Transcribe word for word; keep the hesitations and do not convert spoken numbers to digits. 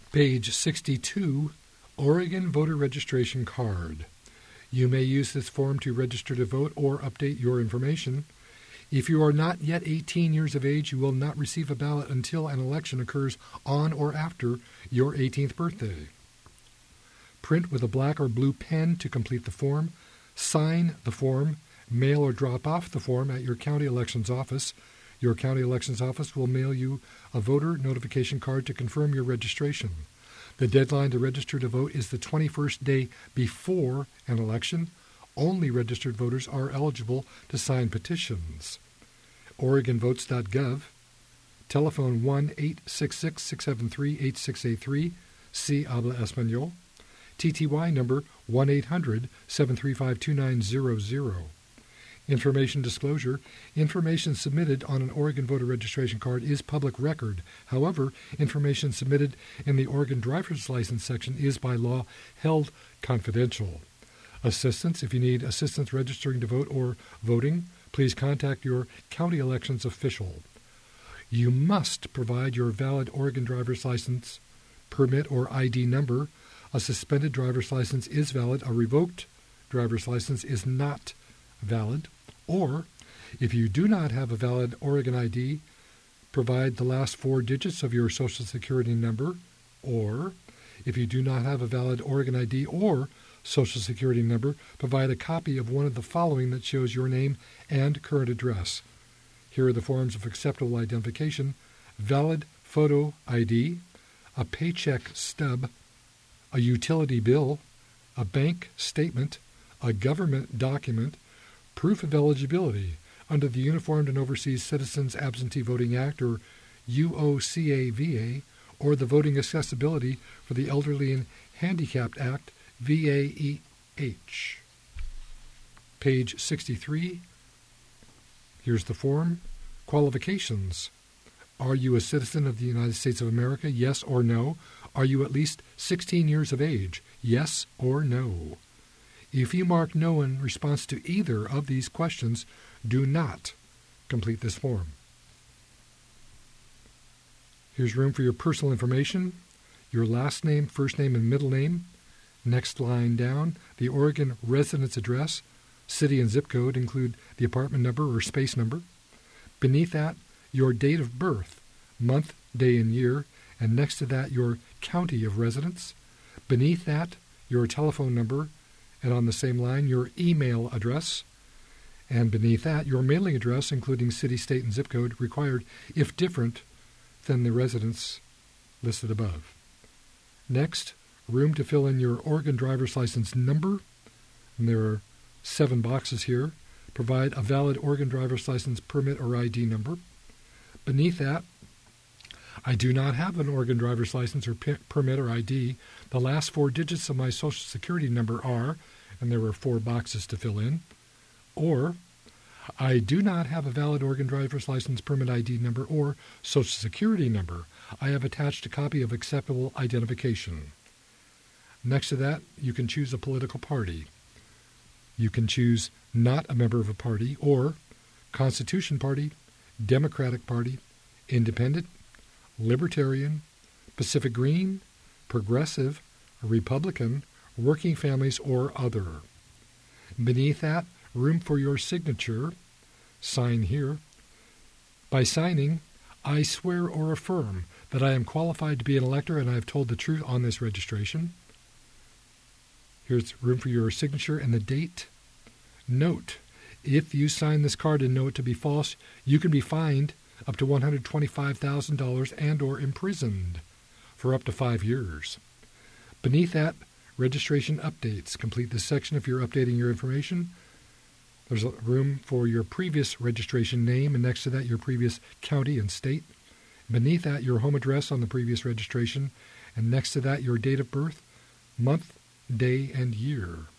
Page sixty-two, Oregon Voter Registration Card. You may use this form to register to vote or update your information. If you are not yet eighteen years of age, you will not receive a ballot until an election occurs on or after your eighteenth birthday. Print with a black or blue pen to complete the form. Sign the form. Mail or drop off the form at your county elections office. Your county elections office will mail you a voter notification card to confirm your registration. The deadline to register to vote is the twenty-first day before an election. Only registered voters are eligible to sign petitions. Oregon Votes dot gov. Telephone one eight six six, six seven three, eight six eight three. Si habla español. T T Y number one eight hundred, seven three five, two nine zero zero. Information disclosure. Information submitted on an Oregon voter registration card is public record. However, information submitted in the Oregon driver's license section is by law held confidential. Assistance. If you need assistance registering to vote or voting, please contact your county elections official. You must provide your valid Oregon driver's license, permit, or I D number. A suspended driver's license is valid. A revoked driver's license is not valid. Or, if you do not have a valid Oregon I D, provide the last four digits of your Social Security number. Or, if you do not have a valid Oregon I D or Social Security number, provide a copy of one of the following that shows your name and current address. Here are the forms of acceptable identification: valid photo I D, a paycheck stub, a utility bill, a bank statement, a government document, proof of eligibility under the Uniformed and Overseas Citizens Absentee Voting Act, or U O C A V A, or the Voting Accessibility for the Elderly and Handicapped Act, V A E H. Page sixty-three. Here's the form. Qualifications. Are you a citizen of the United States of America? Yes or no. Are you at least sixteen years of age? Yes or no. If you mark no in response to either of these questions, do not complete this form. Here's room for your personal information: your last name, first name, and middle name. Next line down, the Oregon residence address, city and zip code include the apartment number or space number. Beneath that, your date of birth, month, day, and year, and next to that, your county of residence. Beneath that, your telephone number, and on the same line, your email address. And beneath that, your mailing address, including city, state, and zip code, required if different than the residence listed above. Next, room to fill in your Oregon driver's license number. And there are seven boxes here. Provide a valid Oregon driver's license permit or I D number. Beneath that, I do not have an Oregon driver's license or p- permit or I D. The last four digits of my Social Security number are, and there were four boxes to fill in, or I do not have a valid Oregon driver's license, permit, I D number, or Social Security number. I have attached a copy of acceptable identification. Next to that, you can choose a political party. You can choose not a member of a party, or Constitution Party, Democratic Party, Independent, Libertarian, Pacific Green, Progressive, Republican, Working Families, or Other. Beneath that, room for your signature. Sign here. By signing, I swear or affirm that I am qualified to be an elector and I have told the truth on this registration. Here's room for your signature and the date. Note, if you sign this card and know it to be false, you can be fined up to one hundred twenty-five thousand dollars and or imprisoned for up to five years. Beneath that, registration updates. Complete this section if you're updating your information. There's a room for your previous registration name, and next to that, your previous county and state. Beneath that, your home address on the previous registration, and next to that, your date of birth, month, day, and year.